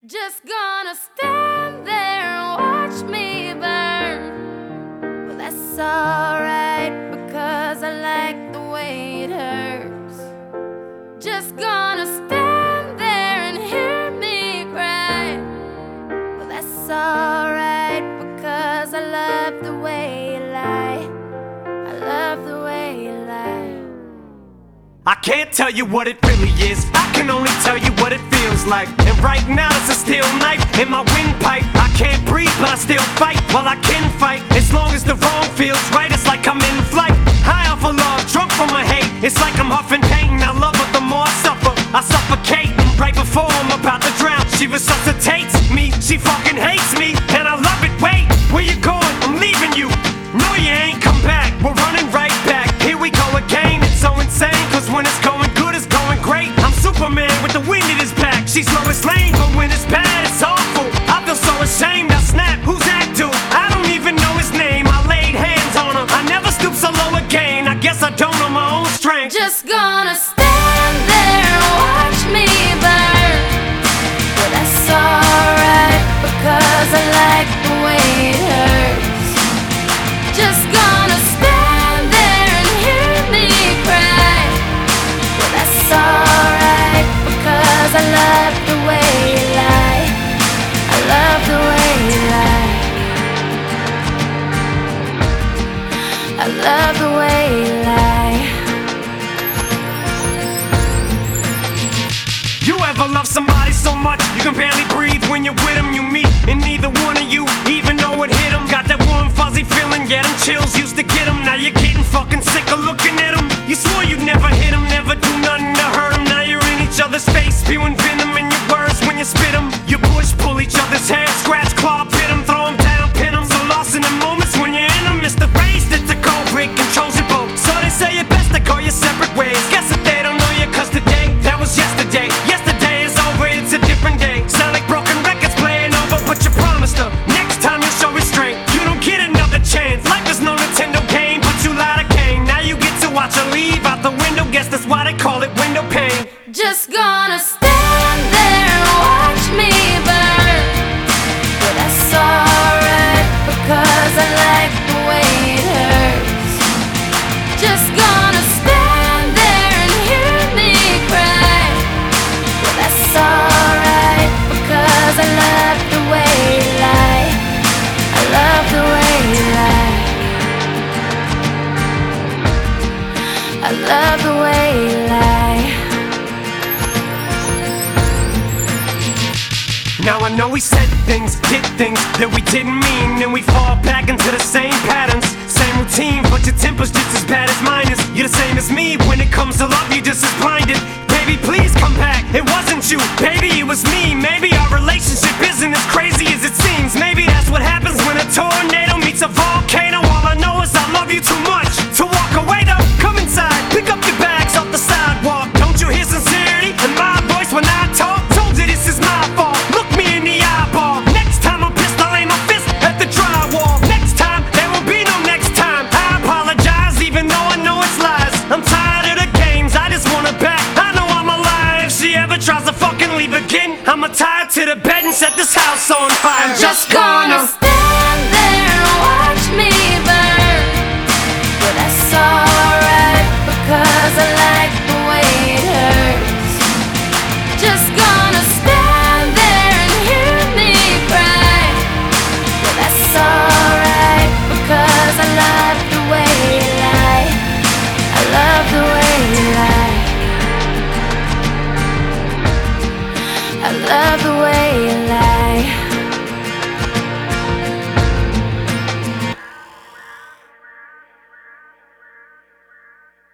Just gonna stand there and watch me burn. Well, that's alright because I like the way it hurts. Just gonna stand there and hear me cry. Well, that's alright because I love the way you lie. I love the way you lie. I can't tell you what it really is, I can only tell you what it feels like. And right now it's a steel knife in my windpipe. I can't breathe but I still fight while I can fight. As long as the wrong feels right, it's like I'm in flight. High off of love, drunk from my hate. It's like I'm huffing pain, I love her the more I suffer. I suffocate, right before I'm about to drown. She resuscitates me, she fucking hates me, and I love it. Wait, where you going? I'm leaving you. No, you ain't come back, we're running right back. Here we go again, it's so insane. Cause when it's going good, it's going great. I'm Superman with the wind in his back. She's Lois Lane, but when it's bad, it's awful. I feel so ashamed, I snap, who's that dude? I don't even know his name, I laid hands on him. I never stoop so low again, I guess I don't know my own strength. Just gonna stand there and watch me burn. Well, that's alright because I like the way it hurts. Just gonna stand there and hear me cry. Well, that's alright because I love the way you lie. I love the way you lie. I love the way you lie. You ever love somebody so much you can barely breathe when you're with them? You meet and neither one of you even know it hit them. Got that warm fuzzy feeling, yeah, them chills used to get them. Now you're getting fucking sick of looking at them. You swore you'd never hit them, never do nothing to hurt them. Now you're in each other's face, spewing venom in your words when you spit them. You push, pull each other's hair, scratch, claw, pit them, throw them down, pin them. So lost in the moments when you're in them. It's the race that's the cold break controls your boat. So they say it best to go your separate ways. Guess that they don't know you cause today, that was yesterday. Yesterday is over, it's a different day. Sound like broken records playing over, but you promised her next time you'll show restraint. You don't get another chance, life is no Nintendo game, but you lied again. Now you get to watch her leave out the window, guess that's why they call it window pane. Just gonna stand there and watch me burn. Well, that's alright because I like the way it hurts. Just gonna stand there and hear me cry. Well, that's alright because I love the way you lie. I love the way you lie. I love the way you lie. Now I know we said things, did things that we didn't mean, and we fall back into the same patterns, same routine, but your temper's just as bad as mine is. You're the same as me, when it comes to love you're just as blinded. Baby, please come back, it wasn't you, baby, it was me. Maybe our relationship isn't as crazy as it seems. Maybe that's what happens when a tornado meets a volcano. All I know is I love you too much to walk away though. Come inside, pick up your bags off the sidewalk. Don't you hear sincerity in my voice when I talk? Told you this is my fault, look me in the eyeball. Next time I'm pissed, I'll aim my fist at the drywall. Next time, there will be no next time. I apologize even though I know it's lies. I'm tired of the games, I just want her back. I know I'm alive, if she ever tries to fucking leave again, I'ma tie her to the bed and set this house on fire. I'm just gonna stand there and watch me burn. Well, that's alright because I like the way it hurts. Just gonna stand there and hear me cry. Well, that's alright because I love the way you lie. I love the way you lie. I love